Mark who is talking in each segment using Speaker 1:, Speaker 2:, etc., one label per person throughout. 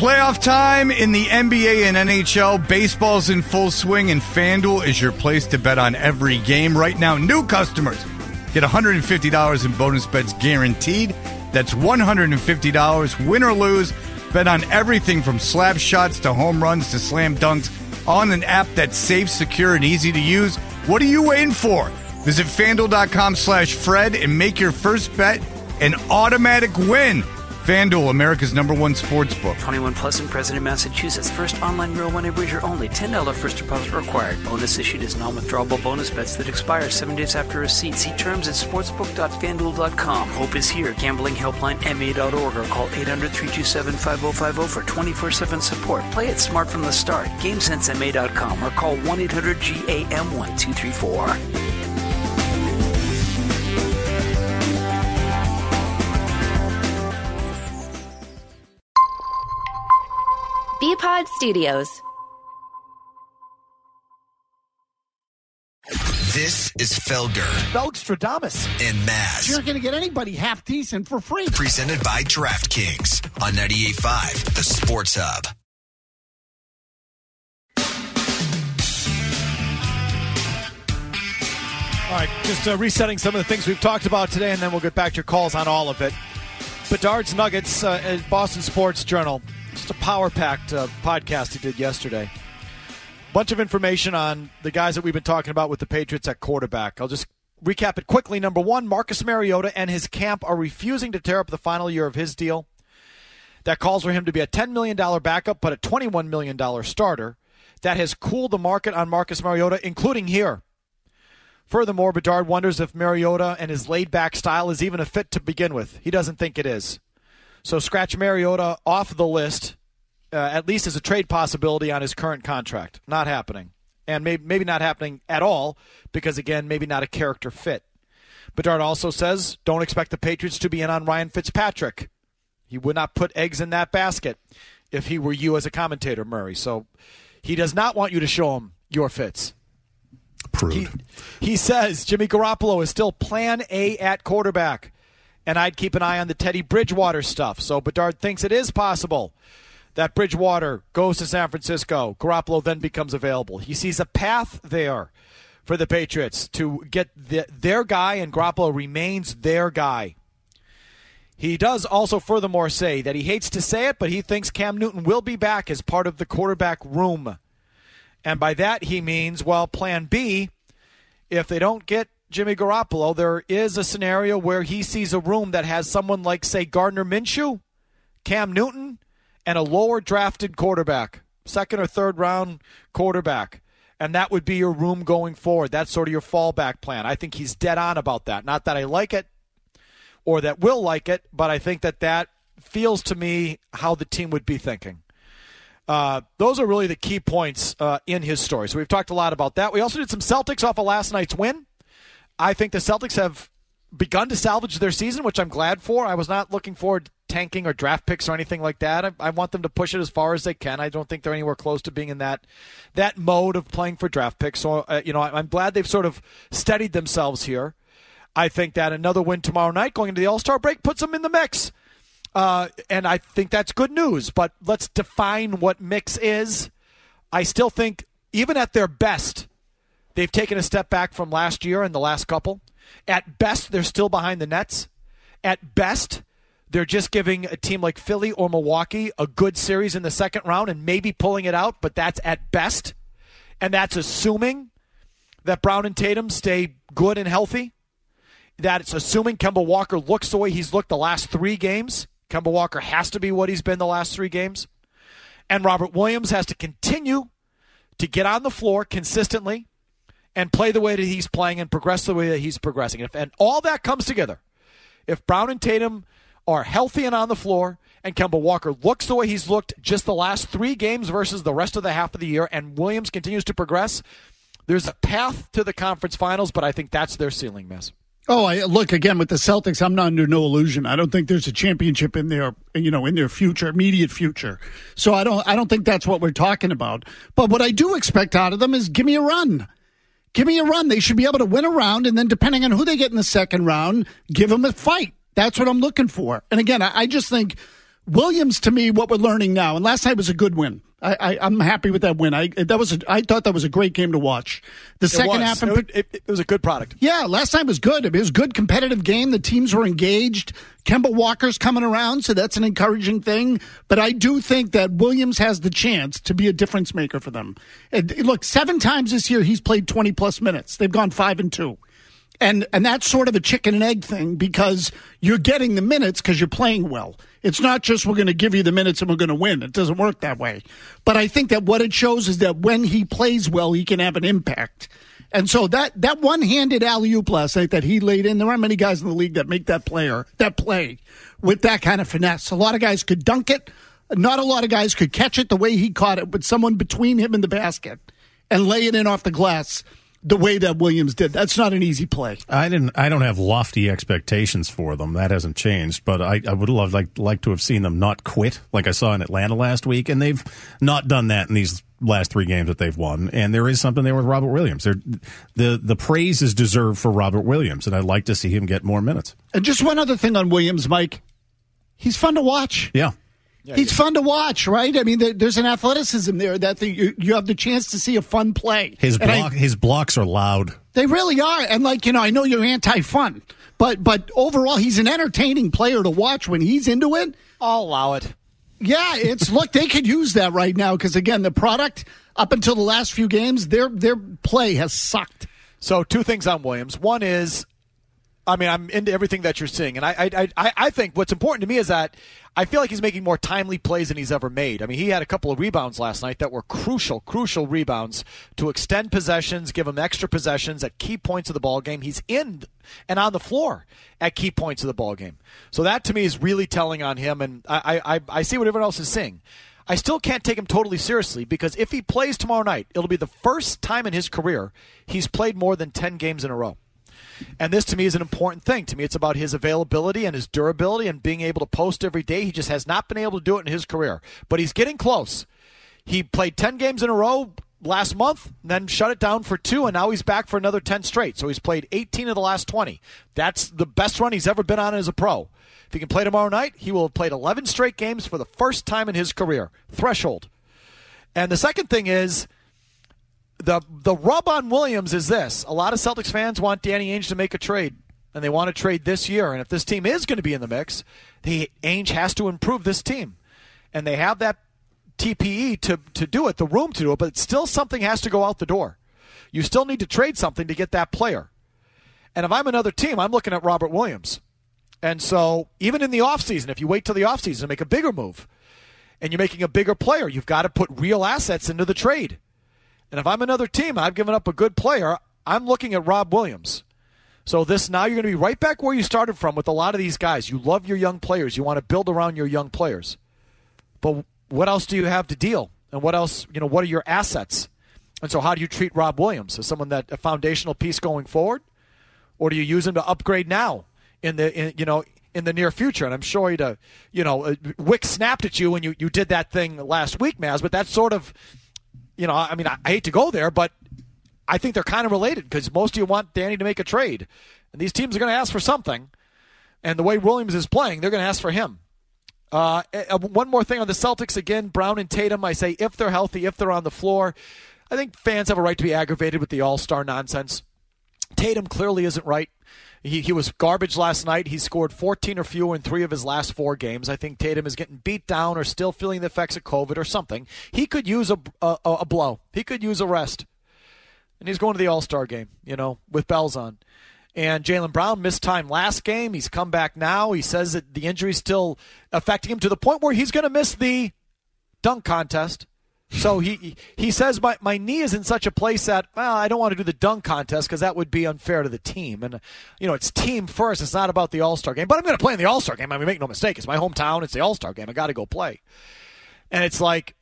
Speaker 1: Playoff time in the NBA and NHL. Baseball's in full swing, and FanDuel is your place to bet on every game. Right now, new customers get $150 in bonus bets guaranteed. That's $150, win or lose. Bet on everything from slap shots to home runs to slam dunks on an app that's safe, secure, and easy to use. What are you waiting for? Visit FanDuel.com/Fred and make your first bet an automatic win. FanDuel, America's #1 sportsbook.
Speaker 2: 21 plus and present in Massachusetts. First online real money wager only. $10 first deposit required. Bonus issued as non-withdrawable bonus bets that expire 7 days after receipt. See terms at sportsbook.fanduel.com. Hope is here. Gambling helpline MA.org or call 800-327-5050 for 24/7 support. Play it smart from the start. GameSenseMA.com or call 1-800-GAM-1234.
Speaker 3: Bpod Studios.
Speaker 4: This is Felger.
Speaker 5: Felgstradamus.
Speaker 4: And Maz.
Speaker 5: You're not going to get anybody half decent for free.
Speaker 4: Presented by DraftKings on 98.5, the Sports Hub.
Speaker 5: All right, just resetting some of the things we've talked about today, and then we'll get back to your calls on all of it. Bedard's Nuggets at Boston Sports Journal. Just a power-packed podcast he did yesterday. Bunch of information on the guys that we've been talking about with the Patriots at quarterback. I'll just recap it quickly. Number one, Marcus Mariota and his camp are refusing to tear up the final year of his deal. That calls for him to be a $10 million backup, but a $21 million starter. That has cooled the market on Marcus Mariota, including here. Furthermore, Bedard wonders if Mariota and his laid-back style is even a fit to begin with. He doesn't think it is. So scratch Mariota off the list, at least as a trade possibility on his current contract. Not happening. And maybe not happening at all because, again, maybe not a character fit. Bedard also says, don't expect the Patriots to be in on Ryan Fitzpatrick. He would not put eggs in that basket if he were you as a commentator, Murray. So he does not want you to show him your fits. He says Jimmy Garoppolo is still plan A at quarterback. And I'd keep an eye on the Teddy Bridgewater stuff. So Bedard thinks it is possible that Bridgewater goes to San Francisco. Garoppolo then becomes available. He sees a path there for the Patriots to get their guy, and Garoppolo remains their guy. He does also furthermore say that he hates to say it, but he thinks Cam Newton will be back as part of the quarterback room. And by that he means, well, plan B, if they don't get Jimmy Garoppolo, there is a scenario where he sees a room that has someone like, say, Gardner Minshew, Cam Newton, and a lower drafted quarterback, second or third round quarterback. And that would be your room going forward. That's sort of your fallback plan. I think he's dead on about that. Not that I like it or that will like it, but I think that feels to me how the team would be thinking. Those are really the key points in his story. So we've talked a lot about that. We also did some Celtics off of last night's win. I think the Celtics have begun to salvage their season, which I'm glad for. I was not looking forward to tanking or draft picks or anything like that. I want them to push it as far as they can. I don't think they're anywhere close to being in that mode of playing for draft picks. So, I'm glad they've sort of steadied themselves here. I think that another win tomorrow night going into the All-Star break puts them in the mix. And I think that's good news. But let's define what mix is. I still think, even at their best, they've taken a step back from last year and the last couple. At best, they're still behind the Nets. At best, they're just giving a team like Philly or Milwaukee a good series in the second round and maybe pulling it out, but that's at best. And that's assuming that Brown and Tatum stay good and healthy. That's assuming Kemba Walker looks the way he's looked the last 3 games. Kemba Walker has to be what he's been the last 3 games. And Robert Williams has to continue to get on the floor consistently and play the way that he's playing and progress the way that he's progressing. And all that comes together. If Brown and Tatum are healthy and on the floor, and Kemba Walker looks the way he's looked just the last 3 games versus the rest of the half of the year, and Williams continues to progress, there's a path to the conference finals, but I think that's their ceiling, Mess.
Speaker 6: Look, again, with the Celtics, I'm not under no illusion. I don't think there's a championship in their, in their future, immediate future. So I don't think that's what we're talking about. But what I do expect out of them is give me a run. Give me a run. They should be able to win a round, and then depending on who they get in the second round, give them a fight. That's what I'm looking for. And again, I just think Williams, to me, what we're learning now, and last night was a good win. I'm happy with that win. I thought that was a great game to watch. The second half,
Speaker 5: it was a good product.
Speaker 6: Yeah, last night was good. It was a good competitive game. The teams were engaged. Kemba Walker's coming around, so that's an encouraging thing. But I do think that Williams has the chance to be a difference maker for them. And look, 7 times this year he's played 20-plus minutes. They've gone 5-2. And that's sort of a chicken and egg thing because you're getting the minutes because you're playing well. It's not just we're going to give you the minutes and we're going to win. It doesn't work that way. But I think that what it shows is that when he plays well, he can have an impact. And so that one-handed alley-oop last night that he laid in, there aren't many guys in the league that make that play with that kind of finesse. A lot of guys could dunk it. Not a lot of guys could catch it the way he caught it, but someone between him and the basket and lay it in off the glass the way that Williams did. That's not an easy play.
Speaker 7: I don't have lofty expectations for them. That hasn't changed, but I would like to have seen them not quit like I saw in Atlanta last week, and they've not done that in these last 3 games that they've won. And there is something there with Robert Williams. The praise is deserved for Robert Williams, and I'd like to see him get more minutes.
Speaker 6: And just one other thing on Williams, Mike. He's fun to watch.
Speaker 7: Yeah.
Speaker 6: He's fun to watch, right? I mean, there's an athleticism there that you have the chance to see a fun play.
Speaker 7: His blocks are loud.
Speaker 6: They really are. And, I know you're anti-fun, but overall, he's an entertaining player to watch when he's into it.
Speaker 5: I'll allow it.
Speaker 6: Yeah, look, they could use that right now because, again, the product, up until the last few games, their play has sucked.
Speaker 5: So 2 things on Williams. One is, I'm into everything that you're seeing, and I think what's important to me is that I feel like he's making more timely plays than he's ever made. I mean, he had a couple of rebounds last night that were crucial rebounds to extend possessions, give him extra possessions at key points of the ball game. He's in and on the floor at key points of the ball game. So that to me is really telling on him, and I see what everyone else is seeing. I still can't take him totally seriously because if he plays tomorrow night, it'll be the first time in his career he's played more than 10 games in a row. And this, to me, is an important thing. To me, it's about his availability and his durability and being able to post every day. He just has not been able to do it in his career. But he's getting close. He played 10 games in a row last month, then shut it down for 2, and now he's back for another 10 straight. So he's played 18 of the last 20. That's the best run he's ever been on as a pro. If he can play tomorrow night, he will have played 11 straight games for the first time in his career. Threshold. And the second thing is, The rub on Williams is this. A lot of Celtics fans want Danny Ainge to make a trade, and they want to trade this year. And if this team is going to be in the mix, Ainge has to improve this team. And they have that TPE to do it, the room to do it, but still something has to go out the door. You still need to trade something to get that player. And if I'm another team, I'm looking at Robert Williams. And so even in the offseason, if you wait till the offseason to make a bigger move, and you're making a bigger player, you've got to put real assets into the trade. And if I'm another team, I've given up a good player, I'm looking at Rob Williams. So now you're going to be right back where you started from with a lot of these guys. You love your young players. You want to build around your young players. But what else do you have to deal? And what else, what are your assets? And so how do you treat Rob Williams? As someone a foundational piece going forward? Or do you use him to upgrade now in the near future? And I'm sure Wick snapped at you when you did that thing last week, Maz, but that's sort of... I hate to go there, but I think they're kind of related because most of you want Danny to make a trade. And these teams are going to ask for something. And the way Williams is playing, they're going to ask for him. One more thing on the Celtics. Again, Brown and Tatum, I say if they're healthy, if they're on the floor, I think fans have a right to be aggravated with the all-star nonsense. Tatum clearly isn't right. He was garbage last night. He scored 14 or fewer in 3 of his last 4 games. I think Tatum is getting beat down or still feeling the effects of COVID or something. He could use a blow. He could use a rest. And he's going to the All-Star game, with bells on. And Jaylen Brown missed time last game. He's come back now. He says that the injury is still affecting him to the point where he's going to miss the dunk contest. So he says, my knee is in such a place that, I don't want to do the dunk contest because that would be unfair to the team. And, it's team first. It's not about the All-Star game. But I'm going to play in the All-Star game. I mean, make no mistake. It's my hometown. It's the All-Star game. I got to go play. And it's like,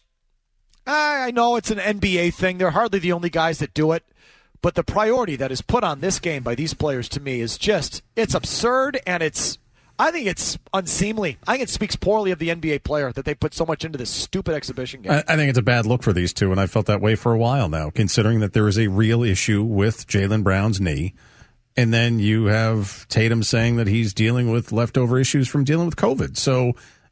Speaker 5: I know it's an NBA thing. They're hardly the only guys that do it. But the priority that is put on this game by these players to me is just, it's absurd and I think it's unseemly. I think it speaks poorly of the NBA player that they put so much into this stupid exhibition game.
Speaker 7: I think it's a bad look for these two, and I felt that way for a while now, considering that there is a real issue with Jaylen Brown's knee. And then you have Tatum saying that he's dealing with leftover issues from dealing with COVID. So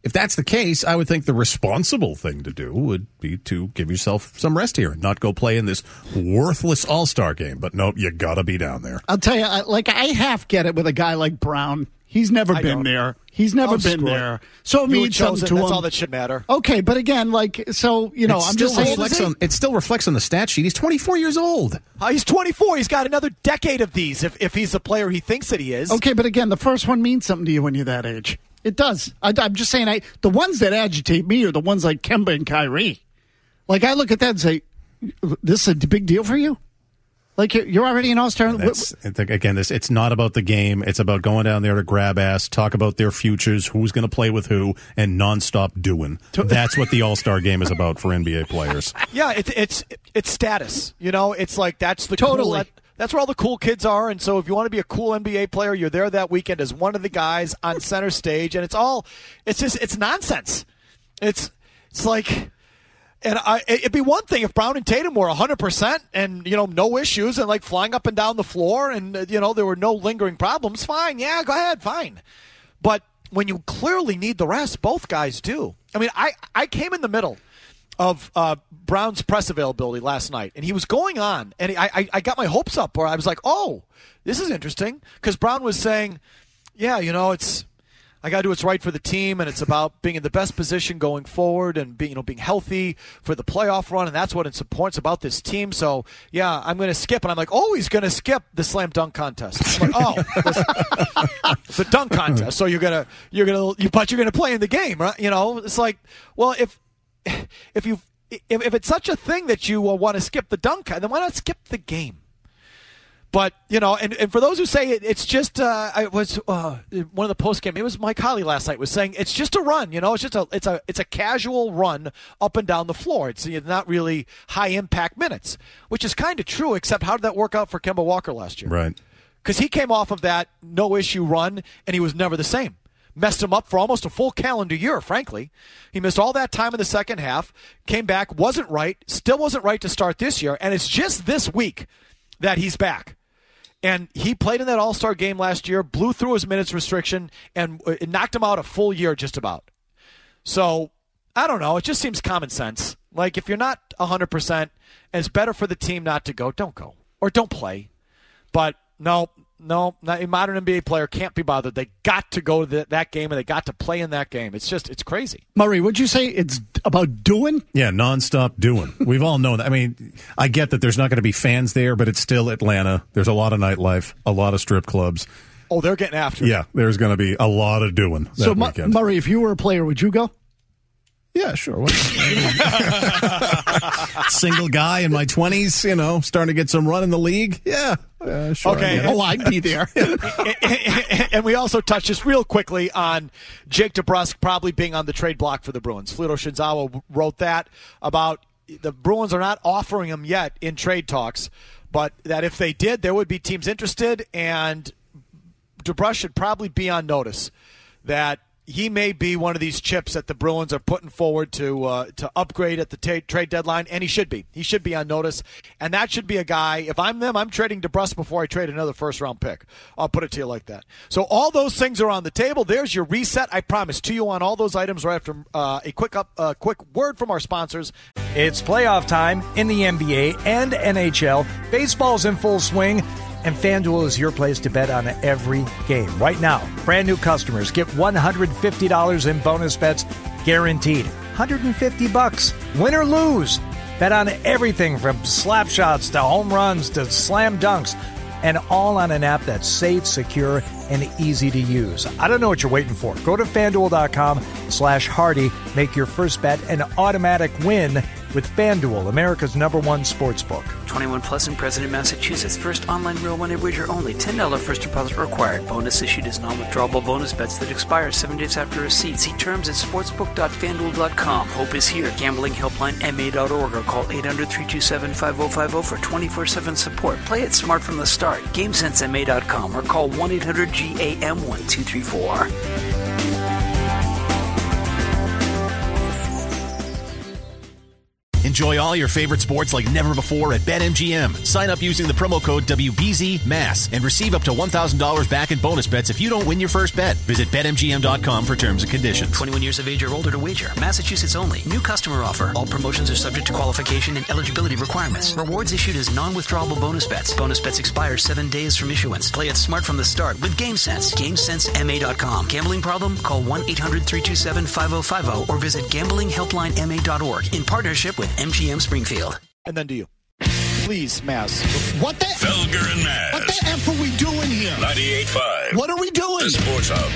Speaker 7: if that's the case, I would think the responsible thing to do would be to give yourself some rest here and not go play in this worthless All-Star game. But nope, you got to be down there.
Speaker 6: I'll tell you, I half get it with a guy like Brown. He's never been there. He's never been there. So it means something to him.
Speaker 5: That's all that should matter.
Speaker 6: Okay, but again, I'm just saying.
Speaker 7: It still reflects on the stat sheet. He's 24 years old.
Speaker 5: He's 24. He's got another decade of these if he's the player he thinks that he is.
Speaker 6: Okay, but again, the first one means something to you when you're that age. It does. I'm just saying, the ones that agitate me are the ones like Kemba and Kyrie. Like, I look at that and say, this is a big deal for you? Like, you're already an All-Star.
Speaker 7: Again, it's not about the game. It's about going down there to grab ass, talk about their futures, who's going to play with who, and nonstop doing. That's what the All-Star game is about for NBA players.
Speaker 5: Yeah, it's status. It's like that's the
Speaker 6: totally.
Speaker 5: That's where all the cool kids are, and so if you want to be a cool NBA player, you're there that weekend as one of the guys on center stage, and it's nonsense. It's like, and it'd be one thing if Brown and Tatum were 100% and no issues and like flying up and down the floor, and there were no lingering problems. Fine, yeah, go ahead, fine. But when you clearly need the rest, both guys do. I mean, I came in the middle of Brown's press availability last night, and he was going on, and I got my hopes up where I was like, oh, this is interesting, because Brown was saying, yeah, I got to do what's right for the team, and it's about being in the best position going forward and being healthy for the playoff run, and that's what it's important. It's about this team. So, yeah, I'm going to skip. And I'm like, oh, he's going to skip the slam dunk contest. I'm like, the dunk contest. So you're going to play in the game, right? It's like, well, if it's such a thing that you want to skip the dunk, then why not skip the game? But, and for those who say it's just, I was one of the post-game, it was Mike Holly last night was saying it's just a run, it's a casual run up and down the floor. It's not really high-impact minutes, which is kind of true, except how did that work out for Kemba Walker last year?
Speaker 7: Right.
Speaker 5: Because he came off of that no-issue run, and he was never the same. Messed him up for almost a full calendar year, frankly. He missed all that time in the second half, came back, wasn't right, still wasn't right to start this year, and it's just this week that he's back. And he played in that All-Star game last year, blew through his minutes restriction, and it knocked him out a full year just about. So, I don't know. It just seems common sense. Like, if you're not 100% and it's better for the team not to go, don't go. Or don't play. But, no, a modern NBA player can't be bothered. They got to go to that game, and they got to play in that game. It's crazy.
Speaker 6: Murray, would you say it's about doing?
Speaker 7: Yeah, nonstop doing. We've all known that. I mean, I get that there's not going to be fans there, but it's still Atlanta. There's a lot of nightlife, a lot of strip clubs.
Speaker 5: Oh, they're getting after it.
Speaker 7: Yeah, there's going to be a lot of doing that weekend.
Speaker 6: Murray, if you were a player, would you go?
Speaker 7: Yeah, sure. Single guy in my 20s, starting to get some run in the league. Yeah, sure.
Speaker 5: Okay.
Speaker 6: Oh, I'd be there.
Speaker 5: And we also touched just real quickly on Jake DeBrusk probably being on the trade block for the Bruins. Fluto Shinzawa wrote that about the Bruins are not offering him yet in trade talks, but that if they did, there would be teams interested, and DeBrusk should probably be on notice that he may be one of these chips that the Bruins are putting forward to upgrade at the trade deadline, and he should be. He should be on notice, and that should be a guy. If I'm them, I'm trading DeBrusk before I trade another first-round pick. I'll put it to you like that. So all those things are on the table. There's your reset. I promise to you on all those items right after a quick word from our sponsors.
Speaker 8: It's playoff time in the NBA and NHL. Baseball's in full swing. And FanDuel is your place to bet on every game. Right now, brand new customers get $150 in bonus bets guaranteed. $150. Win or lose. Bet on everything from slap shots to home runs to slam dunks. And all on an app that's safe, secure, and easy to use. I don't know what you're waiting for. Go to FanDuel.com/Hardy. Make your first bet an automatic win with FanDuel, America's #1 sportsbook.
Speaker 2: 21 plus and present in Massachusetts. First online real money wager only. $10 first deposit required. Bonus issued as non-withdrawable bonus bets that expire 7 days after receipt. See terms at sportsbook.fanduel.com. Hope is here. Gambling helpline ma.org or call 800-327-5050 for 24/7 support. Play it smart from the start. GameSenseMA.com or call 1-800-GAM-1234.
Speaker 9: Enjoy all your favorite sports like never before at BetMGM. Sign up using the promo code WBZMASS and receive up to $1,000 back in bonus bets if you don't win your first bet. Visit BetMGM.com for terms and conditions.
Speaker 2: 21 years of age or older to wager. Massachusetts only. New customer offer. All promotions are subject to qualification and eligibility requirements. Rewards issued as non-withdrawable bonus bets. Bonus bets expire 7 days from issuance. Play it smart from the start with GameSense. GameSenseMA.com. Gambling problem? Call 1-800-327-5050 or visit gamblinghelplinema.org in partnership with MGM Springfield.
Speaker 5: And then to you. Please, Maz.
Speaker 6: What the?
Speaker 10: Felger and Maz.
Speaker 6: What the F are we doing here?
Speaker 10: 98.5.
Speaker 6: What are we doing?
Speaker 10: The Sports Hub.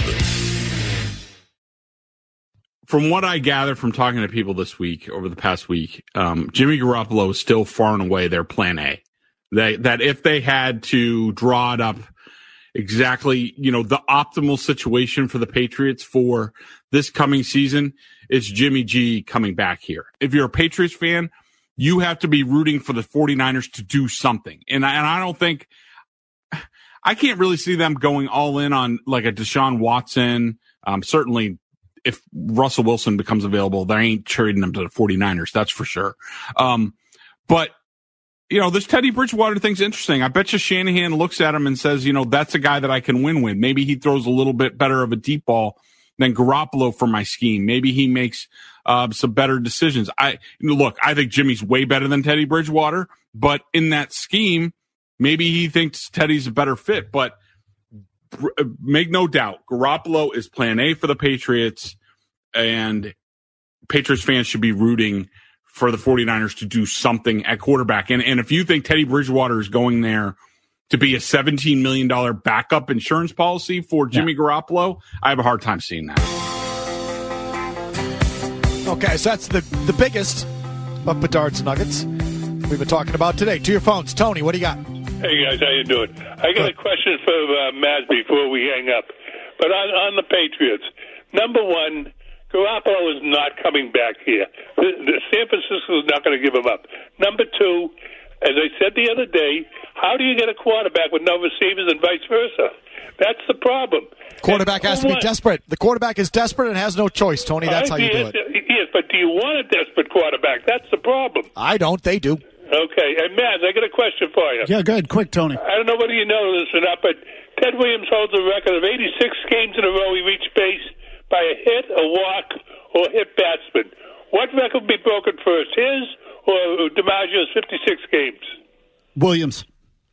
Speaker 11: From what I gather from talking to people this week, over the past week, Jimmy Garoppolo is still far and away their plan A. That if they had to draw it up exactly, the optimal situation for the Patriots for this coming season, it's Jimmy G coming back here. If you're a Patriots fan, you have to be rooting for the 49ers to do something. And I don't think, I can't really see them going all in on like a Deshaun Watson. Certainly if Russell Wilson becomes available, they ain't trading them to the 49ers. That's for sure. But this Teddy Bridgewater thing's interesting. I bet you Shanahan looks at him and says, that's a guy that I can win with. Maybe he throws a little bit better of a deep ball than Garoppolo for my scheme. Maybe he makes some better decisions. I think Jimmy's way better than Teddy Bridgewater, but in that scheme, maybe he thinks Teddy's a better fit. But make no doubt, Garoppolo is plan A for the Patriots, and Patriots fans should be rooting for the 49ers to do something at quarterback. And if you think Teddy Bridgewater is going there to be a $17 million backup insurance policy for Jimmy Garoppolo, I have a hard time seeing that.
Speaker 5: Okay, so that's the biggest of Bedard's Nuggets we've been talking about today. To your phones. Tony, what do you got?
Speaker 12: Hey, guys, how you doing? I got a question for Maz before we hang up. But on the Patriots, number one, Garoppolo is not coming back here. The San Francisco is not going to give him up. Number two, as I said the other day, how do you get a quarterback with no receivers and vice versa? That's the problem.
Speaker 5: Quarterback has to be desperate. The quarterback is desperate and has no choice, Tony. That's how you do it.
Speaker 12: Yes, but do you want a desperate quarterback? That's the problem.
Speaker 5: I don't. They do.
Speaker 12: Okay. And, Maz, I got a question for you.
Speaker 6: Yeah, go ahead. Quick, Tony.
Speaker 12: I don't know whether you know this or not, but Ted Williams holds a record of 86 games in a row he reached base by a hit, a walk, or a hit batsman. What record would be broken first, his or DiMaggio's 56 games?
Speaker 6: Williams.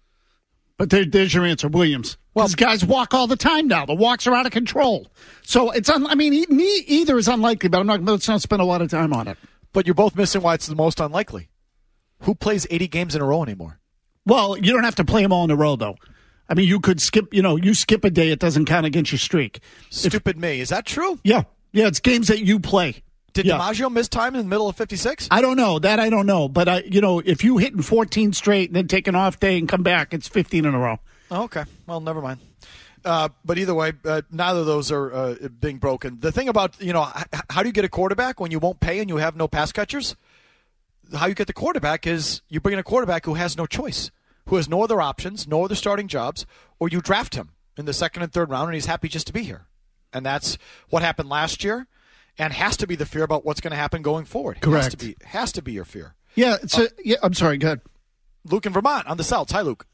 Speaker 6: But there's your answer, Williams. Well, these guys walk all the time now. The walks are out of control. So it's either is unlikely, but let's not spend a lot of time on it.
Speaker 5: But you're both missing why it's the most unlikely. Who plays 80 games in a row anymore?
Speaker 6: Well, you don't have to play them all in a row, though. I mean, you could skip, you skip a day, it doesn't count against your streak.
Speaker 5: Stupid me. Is that true?
Speaker 6: Yeah. Yeah, it's games that you play.
Speaker 5: Did DiMaggio miss time in the middle of 56?
Speaker 6: I don't know. That I don't know. But, if you hit in 14 straight and then take an off day and come back, it's 15 in a row.
Speaker 5: Oh, okay. Well, never mind. But either way, neither of those are being broken. The thing about, how do you get a quarterback when you won't pay and you have no pass catchers? How you get the quarterback is you bring in a quarterback who has no choice, who has no other options, no other starting jobs, or you draft him in the second and third round and he's happy just to be here. And that's what happened last year and has to be the fear about what's going to happen going forward.
Speaker 6: Correct.
Speaker 5: Has to be your fear.
Speaker 6: Yeah, I'm sorry, go ahead.
Speaker 5: Luke in Vermont on the Celts. Hi, Luke.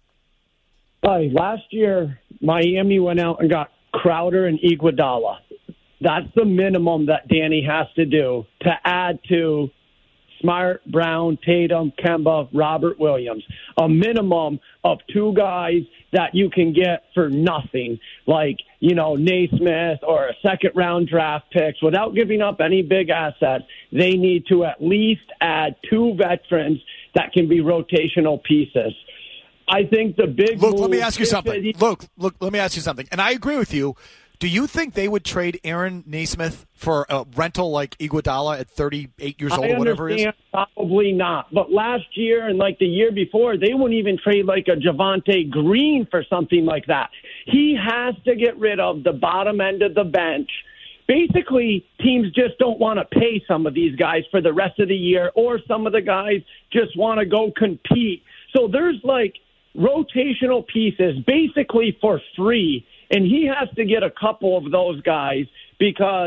Speaker 13: Hi. Last year, Miami went out and got Crowder and Iguodala. That's the minimum that Danny has to do to add to Smart, Brown, Tatum, Kemba, Robert Williams. A minimum of two guys that you can get for nothing, like, Naismith or a second-round draft picks. Without giving up any big assets, they need to at least add two veterans that can be rotational pieces. I think the big
Speaker 5: Luke, let me ask you something. Luke, let me ask you something. And I agree with you. Do you think they would trade Aaron Naismith for a rental like Iguodala at 38 years old or whatever it is?
Speaker 13: Probably not. But last year and the year before, they wouldn't even trade like a Javonte Green for something like that. He has to get rid of the bottom end of the bench. Basically, teams just don't want to pay some of these guys for the rest of the year, or some of the guys just want to go compete. So there's rotational pieces basically for free. And he has to get a couple of those guys because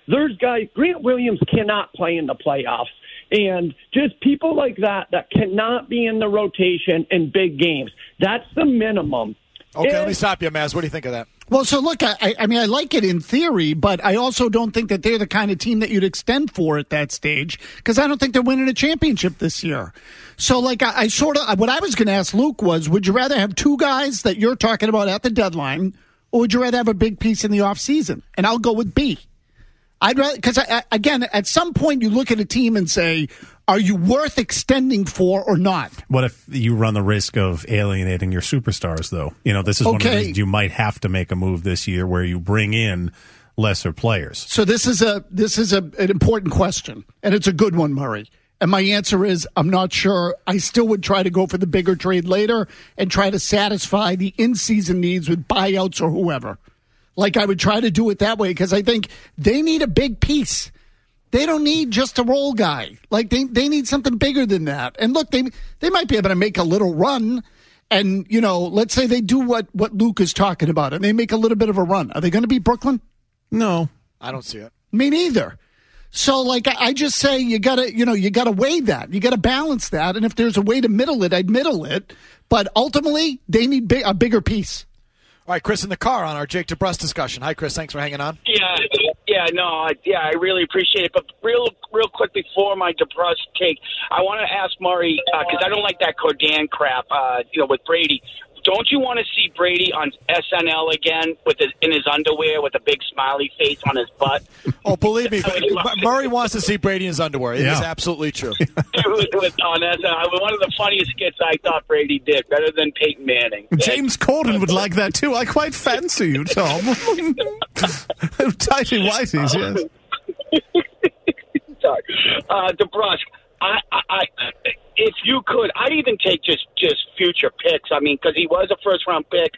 Speaker 13: There's guys, Grant Williams cannot play in the playoffs. And just people like that cannot be in the rotation in big games. That's the minimum.
Speaker 5: Okay, let me stop you, Maz. What do you think of that?
Speaker 6: Well, so look, I mean, I like it in theory, but I also don't think that they're the kind of team that you'd extend for at that stage because I don't think they're winning a championship this year. So, like, I sort of, what I was going to ask Luke was, would you rather have two guys that you're talking about at the deadline, or would you rather have a big piece in the offseason? And I'll go with B. I'd rather, because again, at some point you look at a team and say, are you worth extending for or not?
Speaker 7: What if you run the risk of alienating your superstars, though? You know, this is one of the reasons you might have to make a move this year where you bring in lesser players.
Speaker 6: So this is an important question, and it's a good one, Murray. And my answer is I'm not sure. I still would try to go for the bigger trade later and try to satisfy the in-season needs with buyouts or whoever. Like, I would try to do it that way because I think they need a big piece. They don't need just a role guy. Like, they need something bigger than that. And look, they might be able to make a little run. And, you know, let's say they do what Luke is talking about and they make a little bit of a run. Are they going to beat Brooklyn?
Speaker 7: No.
Speaker 5: I don't see it.
Speaker 6: Me neither. So, like, I just say you gotta weigh that. You gotta balance that. And if there's a way to middle it, I'd middle it. But ultimately, they need a bigger piece.
Speaker 5: All right, Chris in the car on our Jake DeBrusk discussion. Hi, Chris. Thanks for hanging on.
Speaker 14: I really appreciate it. But real quick before my DeBrusk take, I want to ask Murray, because I don't like that Cordan crap, with Brady. Don't you want to see Brady on SNL again in his underwear with a big smiley face on his butt?
Speaker 5: Oh, believe me, Murray wants to see Brady in his underwear. It is absolutely true.
Speaker 14: On SNL, one of the funniest skits I thought Brady did, better than Peyton Manning.
Speaker 7: James Corden would like that too. I quite fancy you, Tom. Tighty whities, yes.
Speaker 14: Sorry, DeBrusk. I if you could, I'd even take just future picks. I mean, because he was a first-round pick,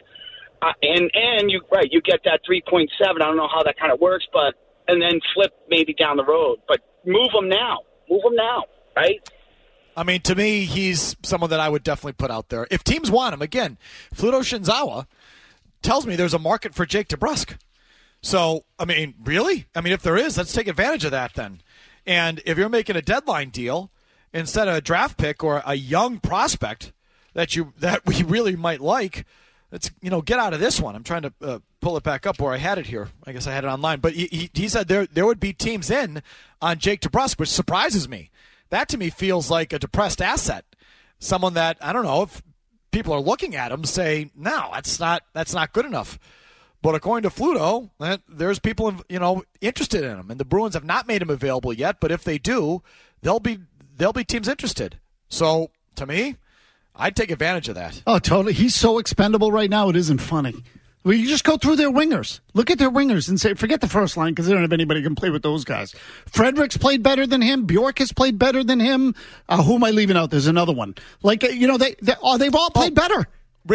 Speaker 14: and you get that 3.7. I don't know how that kind of works, and then flip maybe down the road. But move him now, right?
Speaker 5: I mean, to me, he's someone that I would definitely put out there. If teams want him, again, Fluto Shinzawa tells me there's a market for Jake DeBrusk. So, I mean, really? I mean, if there is, let's take advantage of that then. And if you're making a deadline deal, instead of a draft pick or a young prospect that we really might like, let's get out of this one. I'm trying to pull it back up where I had it here. I guess I had it online. But he said there would be teams in on Jake DeBrusk, which surprises me. That to me feels like a depressed asset. Someone that, I don't know, if people are looking at him say, no, that's not good enough. But according to Fluto, there's people interested in him, and the Bruins have not made him available yet. But if they do, there'll be teams interested. So to me, I'd take advantage of that.
Speaker 6: Oh, totally. He's so expendable right now. It isn't funny. Well, you just go through their wingers. Look at their wingers and say, forget the first line because they don't have anybody who can play with those guys. Frederick's played better than him. Bjork has played better than him. Who am I leaving out? There's another one. Like they've all played better.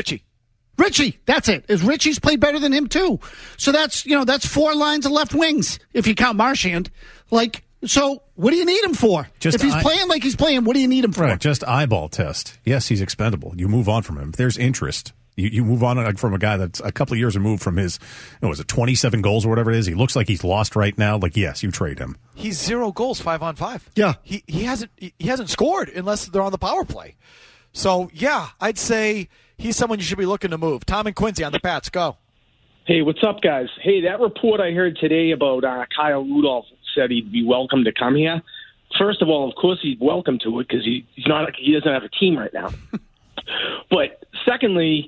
Speaker 6: Richie, that's it. Richie's played better than him too. So that's four lines of left wings if you count Marchand. So what do you need him for? If he's playing like he's playing, what do you need him for?
Speaker 7: Right, just eyeball test. Yes, he's expendable. You move on from him. If there's interest, you move on from a guy that's a couple of years removed from his, 27 goals or whatever it is. He looks like he's lost right now. Yes, you trade him.
Speaker 5: He's 0 goals 5-on-5.
Speaker 6: Yeah,
Speaker 5: he hasn't scored unless they're on the power play. So yeah, I'd say he's someone you should be looking to move. Tom and Quincy on the Pats, go.
Speaker 15: Hey, what's up, guys? Hey, that report I heard today about Kyle Rudolph said he'd be welcome to come here. First of all, of course, he's welcome to it because he doesn't have a team right now. But secondly,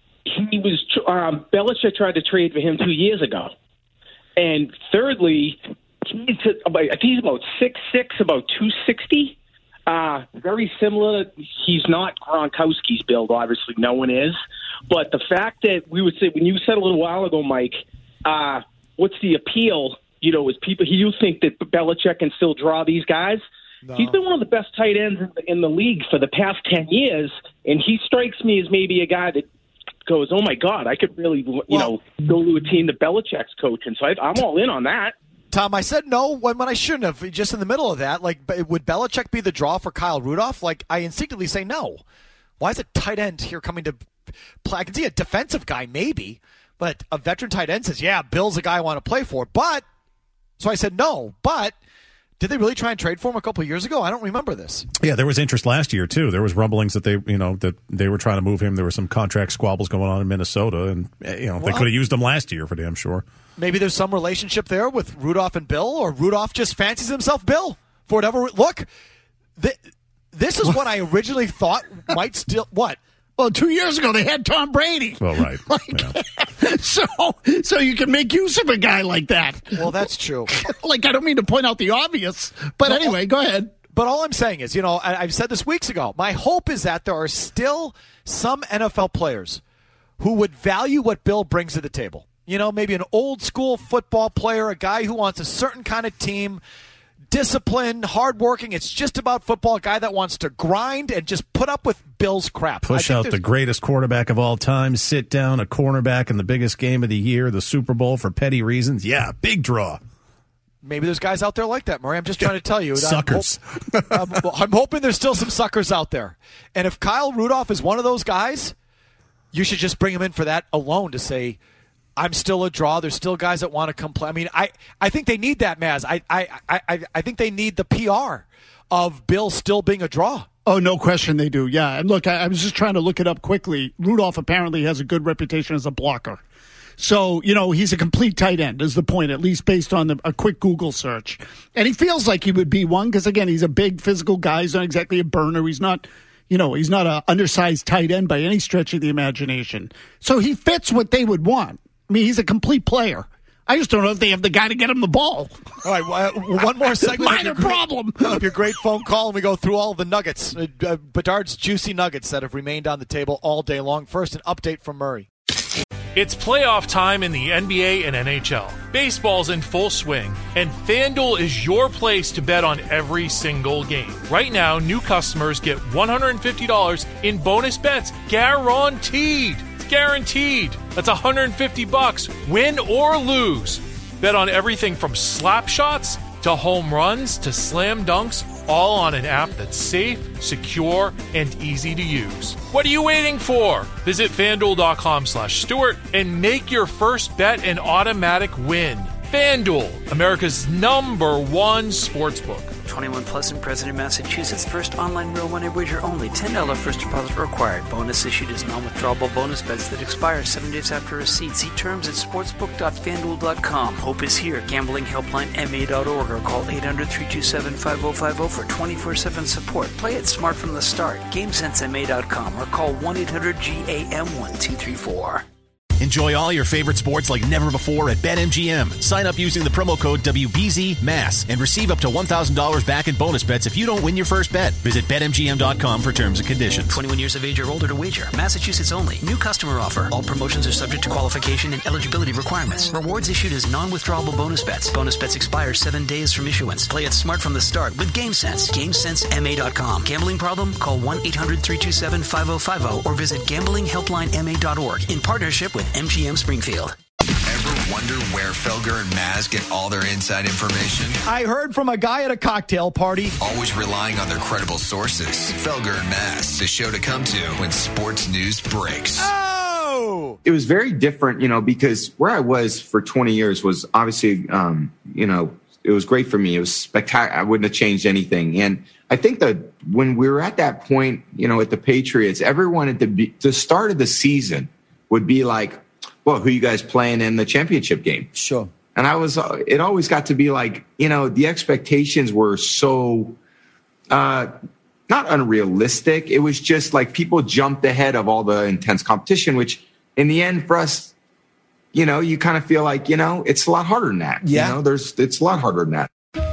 Speaker 15: Belichick tried to trade for him 2 years ago. And thirdly, he's about 6'6", about 260. Very similar. He's not Gronkowski's build, obviously. No one is. But the fact that we would say, when you said a little while ago, Mike, what's the appeal? Is people, you think that Belichick can still draw these guys? No. He's been one of the best tight ends in the league for the past 10 years, and he strikes me as maybe a guy that goes, oh, my God, I could really, go to a team that Belichick's coaching. So I'm all in on that.
Speaker 5: Tom, I said no when I shouldn't have. Just in the middle of that, would Belichick be the draw for Kyle Rudolph? I instinctively say no. Why is a tight end here coming to play? I can see a defensive guy maybe, but a veteran tight end says, yeah, Bill's a guy I want to play for. But So I said no, but did they really try and trade for him a couple of years ago? I don't remember this.
Speaker 7: Yeah, there was interest last year too. There was rumblings that they were trying to move him. There were some contract squabbles going on in Minnesota, and they could have used him last year for damn sure.
Speaker 5: Maybe there's some relationship there with Rudolph and Bill, or Rudolph just fancies himself Bill for whatever. Look, this is what I originally thought might still what.
Speaker 6: Well, 2 years ago they had Tom Brady.
Speaker 7: Well, right.
Speaker 6: So you can make use of a guy like that.
Speaker 5: Well, that's true.
Speaker 6: I don't mean to point out the obvious, but anyway, go ahead.
Speaker 5: But all I'm saying is, I've said this weeks ago, my hope is that there are still some NFL players who would value what Bill brings to the table. Maybe an old school football player, a guy who wants a certain kind of team, disciplined, hardworking. It's just about football. A guy that wants to grind and just put up with Bill's crap.
Speaker 7: Push out the greatest quarterback of all time, sit down a cornerback in the biggest game of the year, the Super Bowl, for petty reasons. Yeah, big draw.
Speaker 5: Maybe there's guys out there like that, Murray. I'm just trying to tell you.
Speaker 7: Suckers.
Speaker 5: I'm hoping there's still some suckers out there. And if Kyle Rudolph is one of those guys, you should just bring him in for that alone to say, I'm still a draw. There's still guys that want to come play. I mean, I think they need that, Maz. I think they need the PR of Bill still being a draw.
Speaker 6: Oh, no question they do, yeah. And look, I was just trying to look it up quickly. Rudolph apparently has a good reputation as a blocker. So, he's a complete tight end is the point, at least based on a quick Google search. And he feels like he would be one because, again, he's a big physical guy. He's not exactly a burner. He's not... he's not an undersized tight end by any stretch of the imagination. So he fits what they would want. I mean, he's a complete player. I just don't know if they have the guy to get him the ball.
Speaker 5: All right, one more segment.
Speaker 6: Minor problem.
Speaker 5: Of your great phone call, and we go through all the nuggets, Bedard's juicy nuggets that have remained on the table all day long. First, an update from Murray.
Speaker 16: It's playoff time in the NBA and NHL. Baseball's in full swing, and FanDuel is your place to bet on every single game. Right now, new customers get $150 in bonus bets guaranteed. Guaranteed. That's $150, win or lose. Bet on everything from slap shots to home runs to slam dunks, all on an app that's safe, secure, and easy to use. What are you waiting for? Visit FanDuel.com/Stewart and make your first bet an automatic win. FanDuel, America's #1 sportsbook.
Speaker 2: 21 plus and present in Massachusetts. First online real money wager only. $10 first deposit required. Bonus issued is non-withdrawable bonus bets that expire 7 days after receipt. See terms at sportsbook.fanduel.com. Hope is here. Gambling helpline MA.org or call 800-327-5050 for 24/7 support. Play it smart from the start. GameSenseMA.com or call 1-800-GAM-1234.
Speaker 9: Enjoy all your favorite sports like never before at BetMGM. Sign up using the promo code WBZMASS and receive up to $1,000 back in bonus bets if you don't win your first bet. Visit BetMGM.com for terms and conditions.
Speaker 2: 21 years of age or older to wager. Massachusetts only. New customer offer. All promotions are subject to qualification and eligibility requirements. Rewards issued as non-withdrawable bonus bets. Bonus bets expire 7 days from issuance. Play it smart from the start with GameSense. GameSenseMA.com. Gambling problem? Call 1-800-327-5050 or visit gamblinghelplinema.org in partnership with MGM Springfield.
Speaker 4: Ever wonder where Felger and Maz get all their inside information?
Speaker 5: I heard from a guy at a cocktail party.
Speaker 4: Always relying on their credible sources. Felger and Maz, the show to come to when sports news breaks.
Speaker 5: Oh!
Speaker 17: It was very different, because where I was for 20 years was obviously, it was great for me. It was spectacular. I wouldn't have changed anything. And I think that when we were at that point, at the Patriots, everyone at the start of the season would be like, well, who you guys playing in the championship game?
Speaker 18: Sure.
Speaker 17: And it always got to be like, the expectations were so, not unrealistic. It was just like people jumped ahead of all the intense competition, which in the end for us, you kind of feel like, it's a lot harder than that.
Speaker 18: Yeah.
Speaker 17: It's a lot harder than that.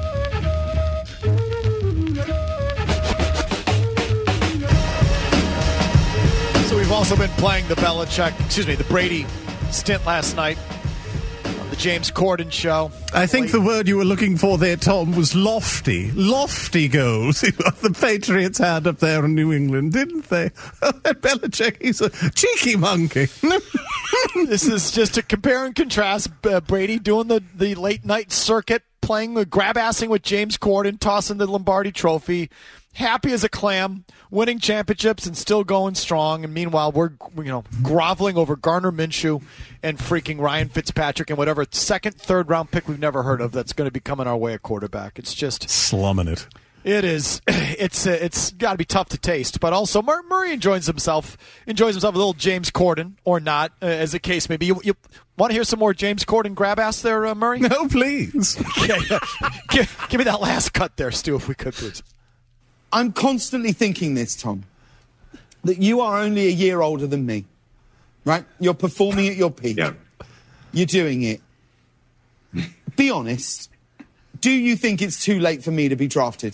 Speaker 5: We've also been playing the Brady stint last night on the James Corden show.
Speaker 7: I think the word you were looking for there, Tom, was lofty. Lofty goals. The Patriots had up there in New England, didn't they? Belichick, he's a cheeky monkey.
Speaker 5: This is just to compare and contrast Brady doing the late night circuit, playing the grab-assing with James Corden, tossing the Lombardi Trophy, happy as a clam, winning championships and still going strong. And meanwhile, we're groveling over Gardner Minshew and freaking Ryan Fitzpatrick and whatever second, third round pick we've never heard of that's going to be coming our way at quarterback. It's just
Speaker 7: slumming it.
Speaker 5: It is. It's got to be tough to taste. But also, Murray enjoys himself a little James Corden, or not, as the case may be. You want to hear some more James Corden grab-ass there, Murray?
Speaker 7: No, please.
Speaker 5: Give me that last cut there, Stu, if we could, please.
Speaker 18: I'm constantly thinking this, Tom, that you are only a year older than me, right? You're performing at your peak.
Speaker 17: Yeah.
Speaker 18: You're doing it. Be honest. Do you think it's too late for me to be drafted?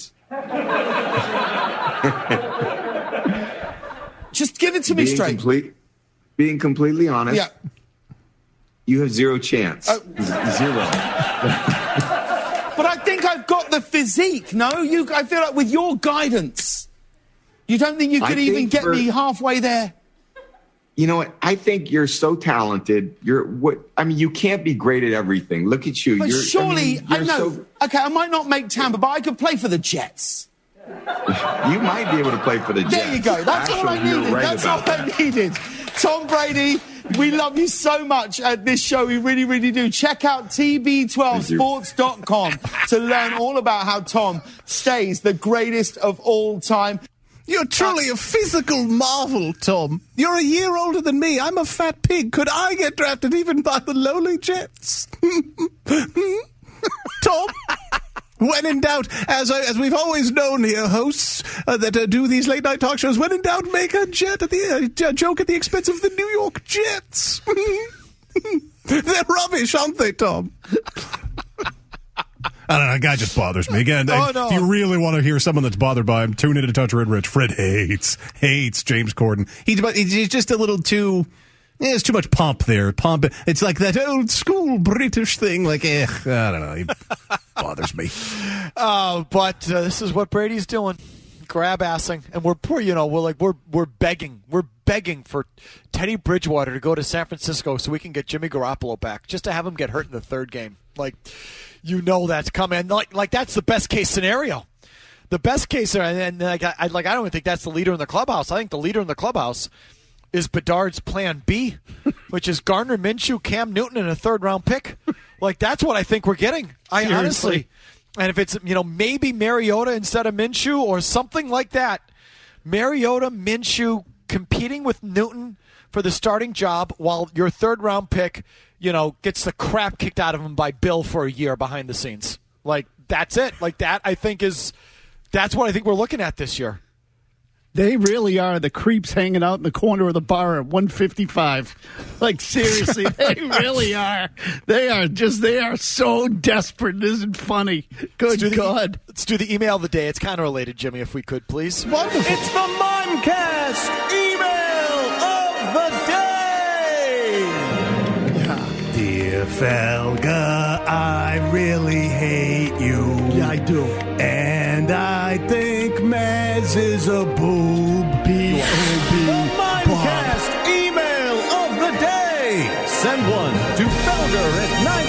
Speaker 18: Just give it to me straight.
Speaker 17: Being completely honest,
Speaker 18: yeah.
Speaker 17: You have zero chance. Zero.
Speaker 18: But I think I've got the physique, no? I feel like with your guidance, you don't think you could even get me halfway there?
Speaker 17: You know what? I think you're so talented. You can't be great at everything. Look at you.
Speaker 18: But I know. Okay, I might not make Tampa, but I could play for the Jets.
Speaker 17: You might be able to play for the Jets.
Speaker 18: There you go. That's all I needed. That's all I needed. Tom Brady, we love you so much at this show. We really, really do. Check out TB12sports.com to learn all about how Tom stays the greatest of all time.
Speaker 7: You're truly a physical marvel, Tom. You're a year older than me. I'm a fat pig. Could I get drafted even by the lowly Jets? Tom? When in doubt, as we've always known here, hosts that do these late-night talk shows, when in doubt, make a joke at the expense of the New York Jets. They're rubbish, aren't they, Tom? I don't know. The guy just bothers me. Again, if you really want to hear someone that's bothered by him, tune in to Touch Red Rich. Fred hates James Corden. He's just a little too... There's too much pomp there. Pomp. It's like that old school British thing. Like, I don't know. He bothers me.
Speaker 5: But this is what Brady's doing. Grab-assing. And we're begging. We're begging for Teddy Bridgewater to go to San Francisco so we can get Jimmy Garoppolo back, just to have him get hurt in the third game. That's coming. Like that's the best case scenario. The best case scenario, and I don't even think that's the leader in the clubhouse. I think the leader in the clubhouse is Bedard's plan B, which is Gardner Minshew, Cam Newton, and a third-round pick. That's what I think we're getting. I honestly, and if it's maybe Mariota instead of Minshew or something like that, Mariota, Minshew competing with Newton for the starting job while your third-round pick, gets the crap kicked out of him by Bill for a year behind the scenes. That's it. That's what I think we're looking at this year.
Speaker 6: They really are the creeps hanging out in the corner of the bar at 155. Seriously, they really are. They are so desperate. It isn't funny. Good God.
Speaker 5: Let's do the email of the day. It's kind of related, Jimmy, if we could, please.
Speaker 6: Wonderful.
Speaker 19: It's the Mimecast email of the day. Dear Felga, I really hate you.
Speaker 6: Yeah, I do.
Speaker 19: And I think Mez is a boob. B-O-B. The Mimecast email of the day. Send one to Felger at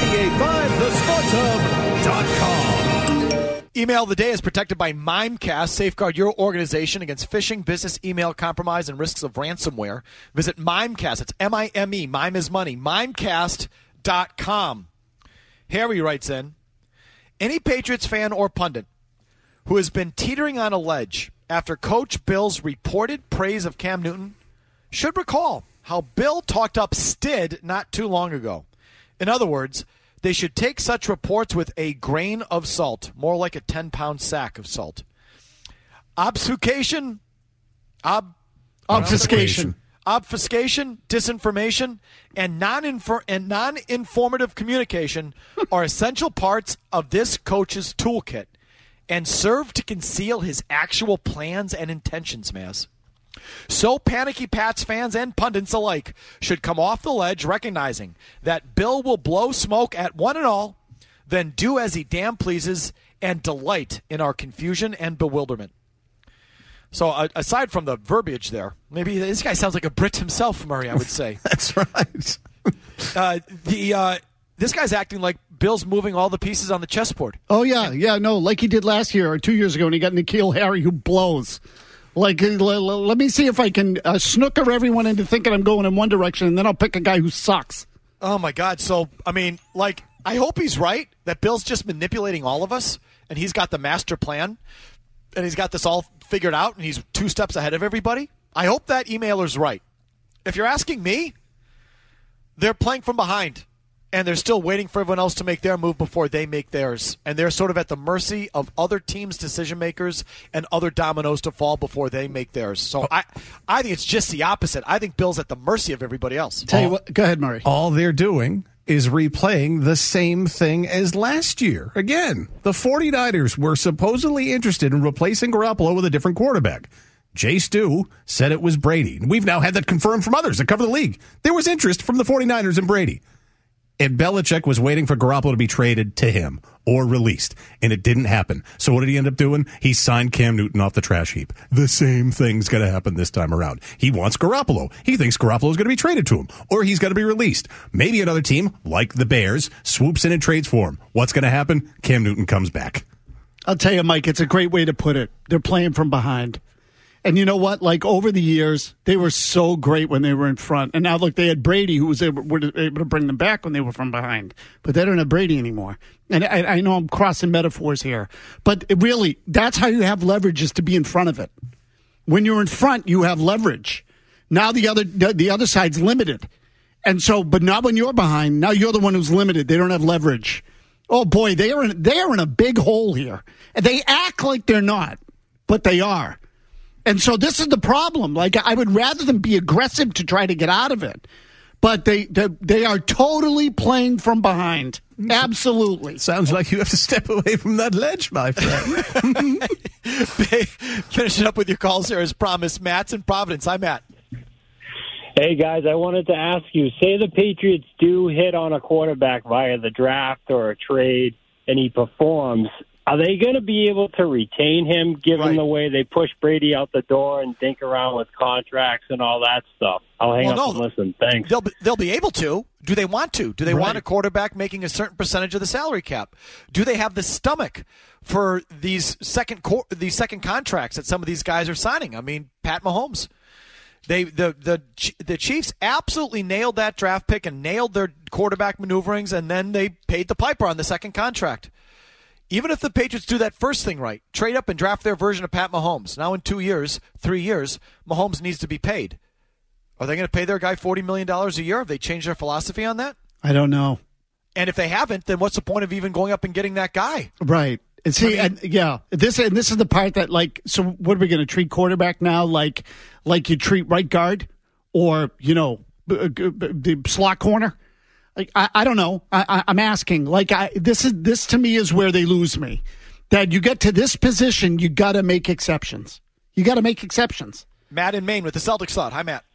Speaker 19: 985thesportshub.com.
Speaker 5: Email of the day is protected by Mimecast. Safeguard your organization against phishing, business email compromise, and risks of ransomware. Visit Mimecast. It's M-I-M-E. Mime is money. Mimecast.com. Harry writes in, any Patriots fan or pundit who has been teetering on a ledge after Coach Bill's reported praise of Cam Newton should recall how Bill talked up Stid not too long ago. In other words, they should take such reports with a grain of salt, more like a 10-pound sack of salt. Obfuscation, disinformation, and non-informative communication are essential parts of this coach's toolkit and serve to conceal his actual plans and intentions, Maz. So panicky Pats fans and pundits alike should come off the ledge recognizing that Bill will blow smoke at one and all, then do as he damn pleases and delight in our confusion and bewilderment. So aside from the verbiage there, maybe this guy sounds like a Brit himself, Murray, I would say.
Speaker 7: That's right.
Speaker 5: This guy's acting like Bill's moving all the pieces on the chessboard.
Speaker 6: Oh, yeah, no, like he did last year or 2 years ago when he got N'Keal Harry, who blows. Like, let me see if I can snooker everyone into thinking I'm going in one direction, and then I'll pick a guy who sucks.
Speaker 5: Oh, my God. So, I mean, like, I hope he's right, that Bill's just manipulating all of us, and he's got the master plan, and he's got this all figured out, and he's 2 steps ahead of everybody. I hope that emailer's right. If you're asking me, they're playing from behind. And they're still waiting for everyone else to make their move before they make theirs. And they're sort of at the mercy of other teams' decision makers and other dominoes to fall before they make theirs. So I think it's just the opposite. I think Bill's at the mercy of everybody else.
Speaker 6: Tell you what, go ahead, Murray.
Speaker 7: All they're doing is replaying the same thing as last year. Again, the 49ers were supposedly interested in replacing Garoppolo with a different quarterback. Jay Stu said it was Brady. And we've now had that confirmed from others that cover the league. There was interest from the 49ers in Brady. And Belichick was waiting for Garoppolo to be traded to him or released, and it didn't happen. So what did he end up doing? He signed Cam Newton off the trash heap. The same thing's going to happen this time around. He wants Garoppolo. He thinks Garoppolo's going to be traded to him, or he's going to be released. Maybe another team, like the Bears, swoops in and trades for him. What's going to happen? Cam Newton comes back.
Speaker 6: I'll tell you, Mike, it's a great way to put it. They're playing from behind. And you know what? Like, over the years, they were so great when they were in front. And now, look, they had Brady, who was able to bring them back when they were from behind. But they don't have Brady anymore. And I know I'm crossing metaphors here. But really, that's how you have leverage, is to be in front of it. When you're in front, you have leverage. Now the other side's limited. And so, but not when you're behind. Now you're the one who's limited. They don't have leverage. Oh, boy, they are in a big hole here. And they act like they're not, but they are. And so this is the problem. Like, I would rather them be aggressive to try to get out of it. But they are totally playing from behind. Absolutely.
Speaker 7: Sounds like you have to step away from that ledge, my friend.
Speaker 5: Finishing up with your calls here as promised. Matt's in Providence. Hi, Matt.
Speaker 20: Hey, guys, I wanted to ask you, say the Patriots do hit on a quarterback via the draft or a trade, and he performs. Are they going to be able to retain him, given the way they push Brady out the door and dink around with contracts and all that stuff? I'll hang up and listen. Thanks.
Speaker 5: They'll be able to. Do they want to? Do they want a quarterback making a certain percentage of the salary cap? Do they have the stomach for these second contracts that some of these guys are signing? I mean, Pat Mahomes. The Chiefs absolutely nailed that draft pick and nailed their quarterback maneuverings, and then they paid the piper on the second contract. Even if the Patriots do that first thing right, trade up and draft their version of Pat Mahomes, now in 2 years, 3 years, Mahomes needs to be paid. Are they going to pay their guy $40 million a year? Have they changed their philosophy on that?
Speaker 6: I don't know.
Speaker 5: And if they haven't, then what's the point of even going up and getting that guy?
Speaker 6: Right. And see, this is the part that, like, so what are we going to treat quarterback now like you treat right guard or, the slot corner? Like, I don't know. I'm asking. Like, this to me is where they lose me. That you get to this position, you got to make exceptions.
Speaker 5: Matt in Maine with the Celtics thought. Hi, Matt.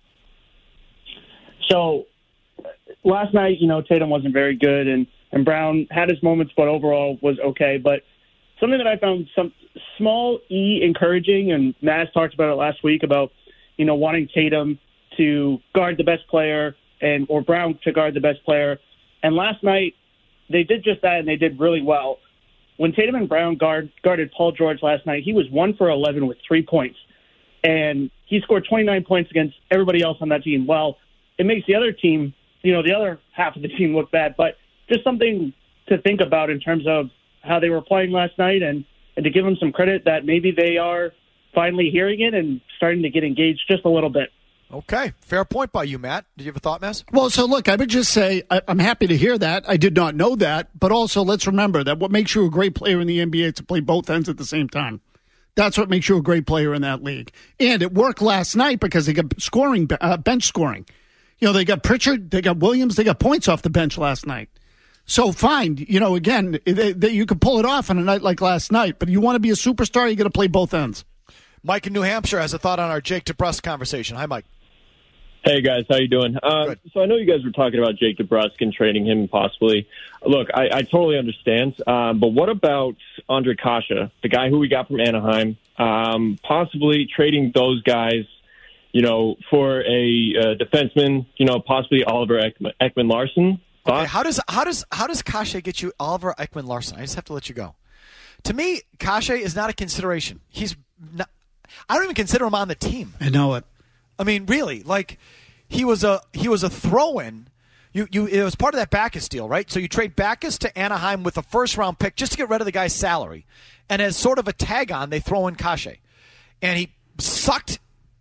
Speaker 21: So last night, Tatum wasn't very good, and Brown had his moments, but overall was okay. But something that I found some small encouraging, and Matt talked about it last week about, wanting Tatum to guard the best player or Brown to guard the best player. And last night, they did just that, and they did really well. When Tatum and Brown guarded Paul George last night, he was 1 for 11 with 3 points. And he scored 29 points against everybody else on that team. Well, it makes the other team, the other half of the team look bad. But just something to think about in terms of how they were playing last night, and to give them some credit that maybe they are finally hearing it and starting to get engaged just a little bit.
Speaker 5: Okay, fair point by you, Matt. Did you have a thought, Mess?
Speaker 6: Well, so look, I would just say I'm happy to hear that. I did not know that, but also let's remember that what makes you a great player in the NBA is to play both ends at the same time. That's what makes you a great player in that league. And it worked last night because they got bench scoring. They got Pritchard, they got Williams, they got points off the bench last night. So fine, again, you could pull it off on a night like last night, but you want to be a superstar, you got to play both ends.
Speaker 5: Mike in New Hampshire has a thought on our Jake DeBrusk conversation. Hi, Mike.
Speaker 22: Hey, guys. How you doing? So I know you guys were talking about Jake DeBrusk and trading him possibly. Look, I totally understand. But what about Andre Kasha, the guy who we got from Anaheim, possibly trading those guys, for a defenseman, possibly Oliver Ekman-Larsson?
Speaker 5: Okay, how does Kase get you Oliver Ekman-Larsson? I just have to let you go. To me, Kase is not a consideration. He's not. I don't even consider him on the team.
Speaker 6: I know it.
Speaker 5: I mean, really, like he was a throw-in. It was part of that Backes deal, right? So you trade Backes to Anaheim with a first-round pick just to get rid of the guy's salary, and as sort of a tag-on, they throw in Kase, and he sucked.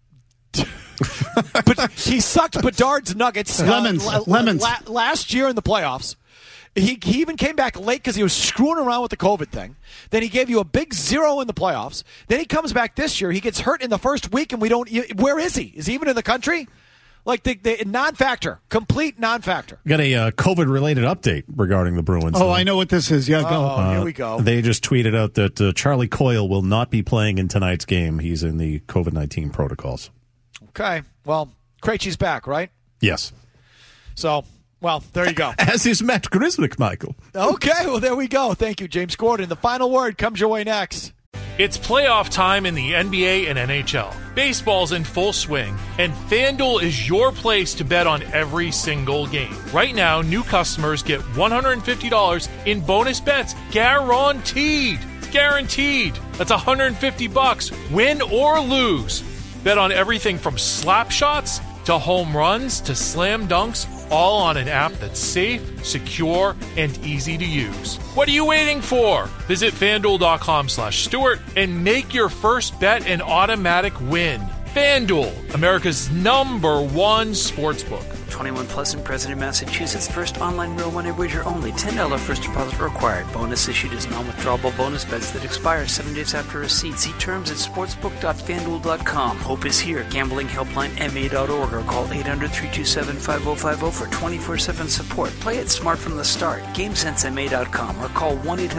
Speaker 5: But he sucked Bedard's Nuggets
Speaker 6: lemons
Speaker 5: last year in the playoffs. He even came back late because he was screwing around with the COVID thing. Then he gave you a big 0 in the playoffs. Then he comes back this year. He gets hurt in the first week, and we don't. Where is he? Is he even in the country? Like the non-factor, complete non-factor.
Speaker 7: Got a COVID-related update regarding the Bruins.
Speaker 6: Oh, I know what this is. Yeah, go.
Speaker 5: Here we go.
Speaker 7: They just tweeted out that Charlie Coyle will not be playing in tonight's game. He's in the COVID-19 protocols.
Speaker 5: Okay. Well, Krejci's back, right?
Speaker 7: Yes.
Speaker 5: So, well, there you go.
Speaker 7: As is Matt Grzelcyk, Michael.
Speaker 5: Okay, well, there we go. Thank you, James Gordon. The final word comes your way next.
Speaker 16: It's playoff time in the NBA and NHL. Baseball's in full swing, and FanDuel is your place to bet on every single game. Right now, new customers get $150 in bonus bets guaranteed. It's guaranteed. That's $150, win or lose. Bet on everything from slap shots to home runs to slam dunks, all on an app that's safe, secure, and easy to use. What are you waiting for? Visit FanDuel.com/Stewart and make your first bet an automatic win. FanDuel, America's #1 sportsbook.
Speaker 2: 21 plus and present in Massachusetts. First online real money wager only. $10 first deposit required. Bonus issued as non-withdrawable bonus bets that expire 7 days after receipt. See terms at sportsbook.fanduel.com. Hope is here. Gambling helpline ma.org or call 800-327-5050 for 24/7 support. Play it smart from the start. GameSenseMA.com or call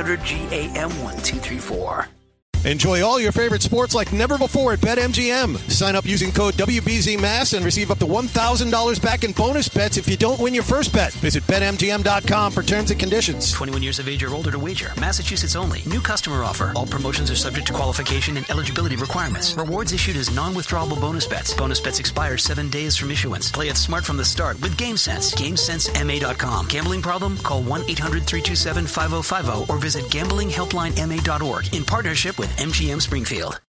Speaker 2: 1-800-GAM-1234.
Speaker 19: Enjoy all your favorite sports like never before at BetMGM. Sign up using code WBZMass and receive up to $1,000 back in bonus bets if you don't win your first bet. Visit BetMGM.com for terms and conditions.
Speaker 2: 21 years of age or older to wager. Massachusetts only. New customer offer. All promotions are subject to qualification and eligibility requirements. Rewards issued as non-withdrawable bonus bets. Bonus bets expire 7 days from issuance. Play it smart from the start with GameSense. GameSenseMA.com. Gambling problem? Call 1-800-327-5050 or visit gamblinghelplinema.org in partnership with MGM Springfield.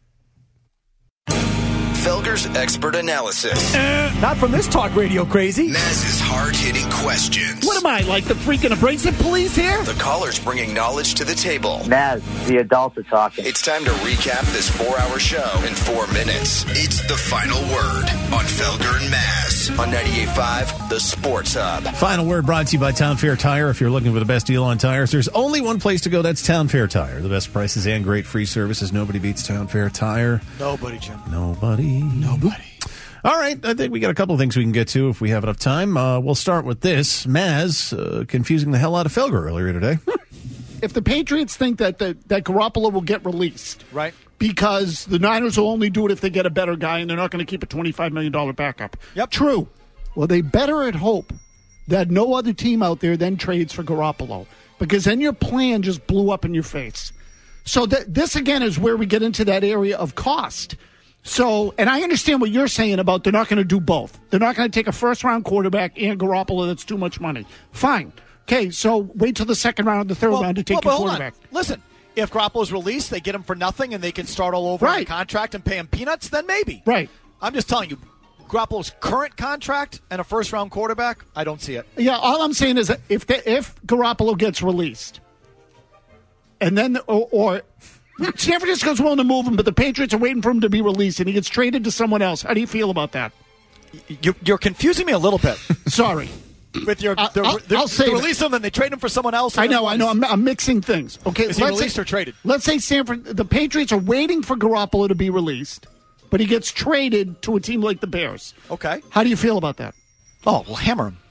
Speaker 4: Felger's expert analysis.
Speaker 5: Not from this talk radio crazy.
Speaker 4: Maz's hard-hitting questions.
Speaker 6: What am I, like the freaking abrasive police here?
Speaker 4: The callers bringing knowledge to the table.
Speaker 1: Maz, the adults are talking.
Speaker 4: It's time to recap this 4-hour show in 4 minutes. It's the final word on Felger and Maz on 98.5, the Sports Hub.
Speaker 7: Final word brought to you by Town Fair Tire. If you're looking for the best deal on tires, there's only one place to go. That's Town Fair Tire. The best prices and great free services. Nobody beats Town Fair Tire.
Speaker 5: Nobody, Jim.
Speaker 7: Nobody. All right, I think we got a couple of things we can get to if we have enough time. We'll start with this. Maz confusing the hell out of Felger earlier today.
Speaker 6: If the Patriots think that Garoppolo will get released,
Speaker 5: right,
Speaker 6: because the Niners will only do it if they get a better guy and they're not going to keep a $25 million backup.
Speaker 5: Yep.
Speaker 6: True. Well, they better hope that no other team out there then trades for Garoppolo, because then your plan just blew up in your face. So this, again, is where we get into that area of cost. So, and I understand what you're saying about they're not going to do both. They're not going to take a first-round quarterback and Garoppolo. That's too much money. Fine. Okay, so wait till the second round, the third round to take your quarterback.
Speaker 5: Listen, if Garoppolo's released, they get him for nothing and they can start all over on a contract and pay him peanuts, then maybe.
Speaker 6: Right.
Speaker 5: I'm just telling you, Garoppolo's current contract and a first-round quarterback, I don't see it.
Speaker 6: Yeah, all I'm saying is that if Garoppolo gets released, and then or San Francisco's willing to move him, but the Patriots are waiting for him to be released, and he gets traded to someone else. How do you feel about that?
Speaker 5: You're confusing me a little bit.
Speaker 6: Sorry.
Speaker 5: With your,
Speaker 6: I'll say
Speaker 5: they release him and they trade him for someone else.
Speaker 6: I know. I'm mixing things. Okay,
Speaker 5: is he released or traded?
Speaker 6: Let's say the Patriots are waiting for Garoppolo to be released, but he gets traded to a team like the Bears.
Speaker 5: Okay.
Speaker 6: How do you feel about that?
Speaker 5: Oh, well, hammer him.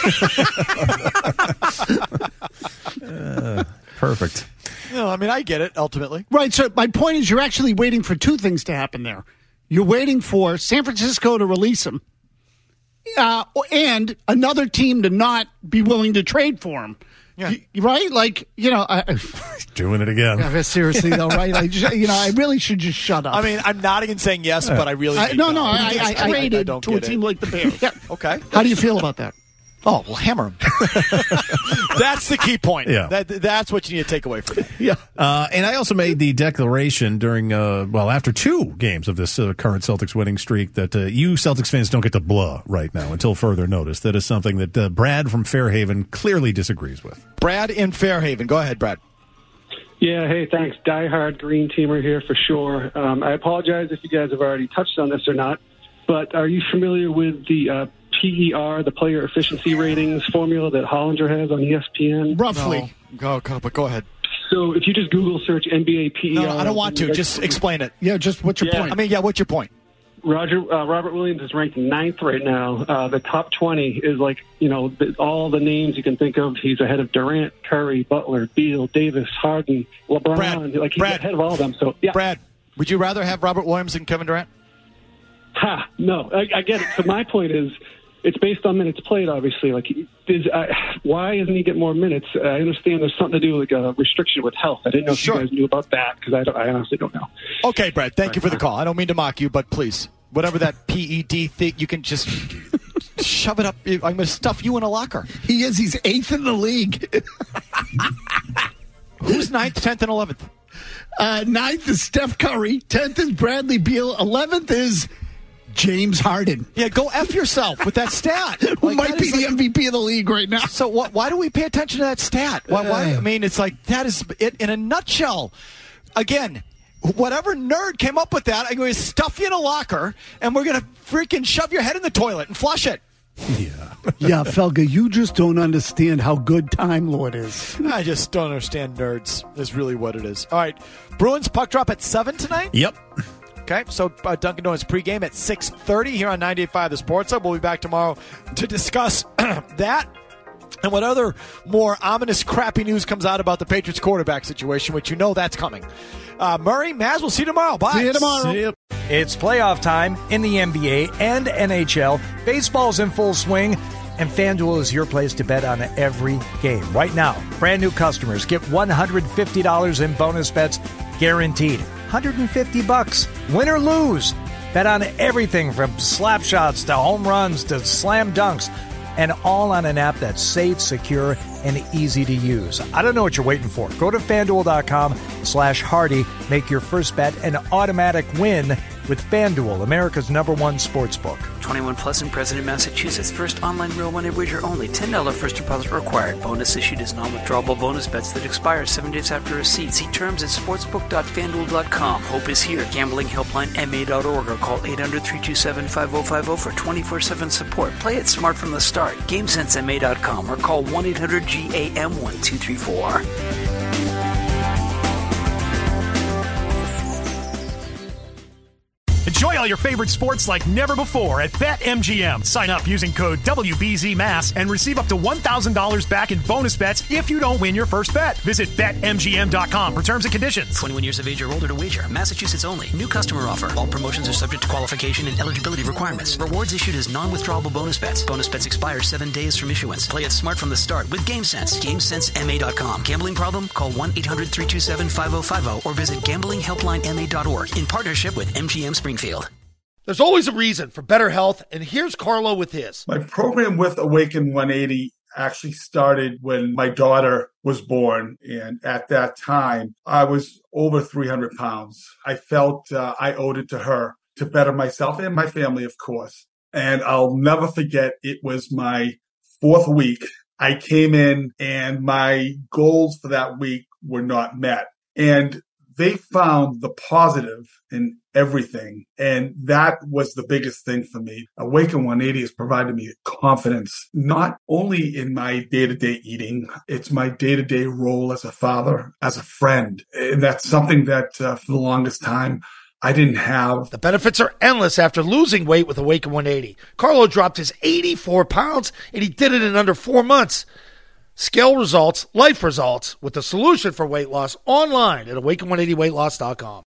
Speaker 7: Perfect.
Speaker 5: No, I mean, I get it, ultimately.
Speaker 6: Right, so my point is you're actually waiting for two things to happen there. You're waiting for San Francisco to release him, and another team to not be willing to trade for him. Yeah. Right? Like,
Speaker 7: doing it again.
Speaker 6: Yeah, seriously, though, right? I really should just shut up.
Speaker 5: I mean, I'm nodding and saying yes, but I really
Speaker 6: I traded to a team like the Bears. Yeah.
Speaker 5: Okay.
Speaker 6: How do you feel about that?
Speaker 5: Oh, well, hammer him. That's the key point.
Speaker 7: Yeah.
Speaker 5: That's what you need to take away from it.
Speaker 6: Yeah.
Speaker 7: And I also made the declaration during, after 2 games of this current Celtics winning streak that you Celtics fans don't get to blah right now until further notice. That is something that Brad from Fairhaven clearly disagrees with.
Speaker 5: Brad in Fairhaven. Go ahead, Brad.
Speaker 3: Yeah, hey, thanks. Diehard Green Teamer here for sure. I apologize if you guys have already touched on this or not, but are you familiar with the PER, the player efficiency ratings formula that Hollinger has on ESPN?
Speaker 6: Roughly.
Speaker 5: No. But go ahead.
Speaker 3: So if you just Google search NBA PER...
Speaker 5: No, I don't want to. Just explain it.
Speaker 6: Yeah, just what's your point?
Speaker 5: What's your point?
Speaker 3: Robert Williams is ranked 9th right now. The top 20 is all the names you can think of. He's ahead of Durant, Curry, Butler, Beal, Davis, Harden, LeBron. He's ahead of all of them. So, yeah.
Speaker 5: Brad, would you rather have Robert Williams than Kevin Durant?
Speaker 3: No, I get it. So my point is, it's based on minutes played, obviously. Why isn't he getting more minutes? I understand there's something to do with a restriction with health. I didn't know if you guys knew about that because I honestly don't know.
Speaker 5: Okay, Brad, thank you for the call. I don't mean to mock you, but please, whatever that PED thing, you can just shove it up. I'm going to stuff you in a locker.
Speaker 6: He is. He's 8th in the league.
Speaker 5: Who's 9th, 10th, and 11th?
Speaker 6: 9th is Steph Curry. 10th is Bradley Beal. 11th is James Harden.
Speaker 5: Yeah, go F yourself with that stat.
Speaker 6: Who might be the MVP of the league right now.
Speaker 5: So why do we pay attention to that stat? Why? I mean, it's like that is it in a nutshell. Again, whatever nerd came up with that, I'm going to stuff you in a locker, and we're going to freaking shove your head in the toilet and flush it.
Speaker 6: Yeah, Felga, you just don't understand how good Time Lord is.
Speaker 5: I just don't understand nerds is really what it is. All right, Bruins puck drop at 7 tonight?
Speaker 7: Yep.
Speaker 5: Okay, so Dunkin' Donuts pregame at 6:30 here on 98.5 The Sports Hub. We'll be back tomorrow to discuss that and what other more ominous, crappy news comes out about the Patriots quarterback situation, which that's coming. Murray, Maz, we'll see you tomorrow. Bye.
Speaker 6: See you tomorrow.
Speaker 7: See you.
Speaker 8: It's playoff time in the NBA and NHL. Baseball's in full swing, and FanDuel is your place to bet on every game. Right now, brand new customers get $150 in bonus bets guaranteed. $150. Win or lose. Bet on everything from slap shots to home runs to slam dunks. And all on an app that's safe, secure, and easy to use. I don't know what you're waiting for. Go to FanDuel.com/Hardy. Make your first bet an automatic win with FanDuel, America's #1 sportsbook.
Speaker 2: 21 plus in President, Massachusetts. First online real money wager only. $10 first deposit required. Bonus issued as non-withdrawable bonus bets that expire 7 days after receipt. See terms at sportsbook.fanduel.com. Hope is here. Gambling helpline MA.org or call 800-327-5050 for 24/7 support. Play it smart from the start. GameSenseMA.com or call 1-800-GAM-1234.
Speaker 23: Enjoy all your favorite sports like never before at BetMGM. Sign up using code WBZMass and receive up to $1,000 back in bonus bets if you don't win your first bet. Visit BetMGM.com for terms and conditions.
Speaker 2: 21 years of age or older to wager. Massachusetts only. New customer offer. All promotions are subject to qualification and eligibility requirements. Rewards issued as non-withdrawable bonus bets. Bonus bets expire 7 days from issuance. Play it smart from the start with GameSense. GameSenseMA.com. Gambling problem? Call 1-800-327-5050 or visit gamblinghelplinema.org in partnership with MGM Springfield.
Speaker 24: There's always a reason for better health, and here's Carlo with his.
Speaker 25: My program with Awaken 180 actually started when my daughter was born, and at that time, I was over 300 pounds. I felt I owed it to her to better myself and my family, of course. And I'll never forget, it was my 4th week. I came in, and my goals for that week were not met. And they found the positive in everything. And that was the biggest thing for me. Awaken 180 has provided me confidence, not only in my day-to-day eating, it's my day-to-day role as a father, as a friend. And that's something that for the longest time, I didn't have.
Speaker 24: The benefits are endless after losing weight with Awaken 180. Carlo dropped his 84 pounds, and he did it in under 4 months. Scale results, life results, with the solution for weight loss online at awaken180weightloss.com.